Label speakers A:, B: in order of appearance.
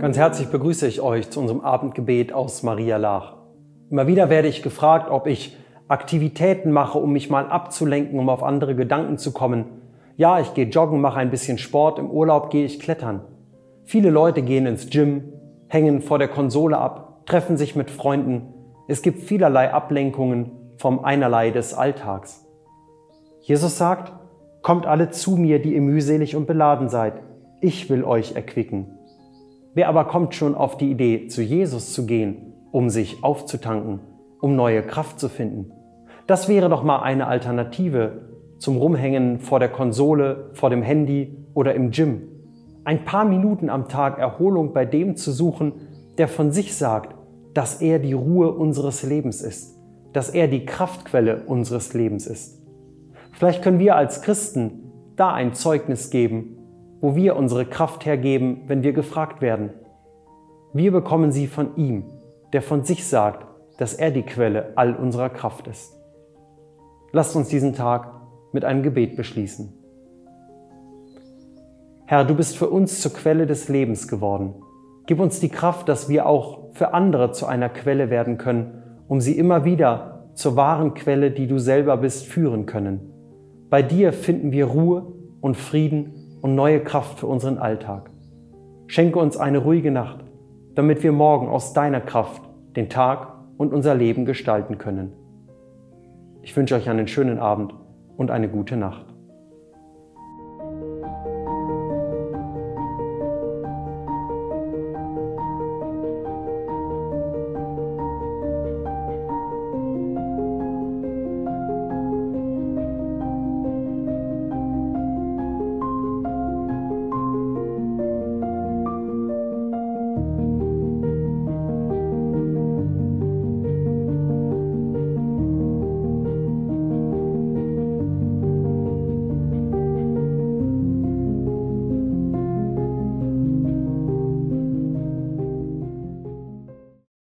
A: Ganz herzlich begrüße ich euch zu unserem Abendgebet aus Maria Laach. Immer wieder werde ich gefragt, ob ich Aktivitäten mache, um mich mal abzulenken, um auf andere Gedanken zu kommen. Ja, ich gehe joggen, mache ein bisschen Sport, im Urlaub gehe ich klettern. Viele Leute gehen ins Gym, hängen vor der Konsole ab, treffen sich mit Freunden. Es gibt vielerlei Ablenkungen vom Einerlei des Alltags. Jesus sagt: Kommt alle zu mir, die ihr mühselig und beladen seid. Ich will euch erquicken. Wer aber kommt schon auf die Idee, zu Jesus zu gehen, um sich aufzutanken, um neue Kraft zu finden? Das wäre doch mal eine Alternative zum Rumhängen vor der Konsole, vor dem Handy oder im Gym. Ein paar Minuten am Tag Erholung bei dem zu suchen, der von sich sagt, dass er die Ruhe unseres Lebens ist, dass er die Kraftquelle unseres Lebens ist. Vielleicht können wir als Christen da ein Zeugnis geben, wo wir unsere Kraft hergeben, wenn wir gefragt werden. Wir bekommen sie von ihm, der von sich sagt, dass er die Quelle all unserer Kraft ist. Lasst uns diesen Tag mit einem Gebet beschließen. Herr, du bist für uns zur Quelle des Lebens geworden. Gib uns die Kraft, dass wir auch für andere zu einer Quelle werden können, um sie immer wieder zur wahren Quelle, die du selber bist, führen können. Bei dir finden wir Ruhe und Frieden und neue Kraft für unseren Alltag. Schenke uns eine ruhige Nacht, damit wir morgen aus deiner Kraft den Tag und unser Leben gestalten können. Ich wünsche euch einen schönen Abend und eine gute Nacht.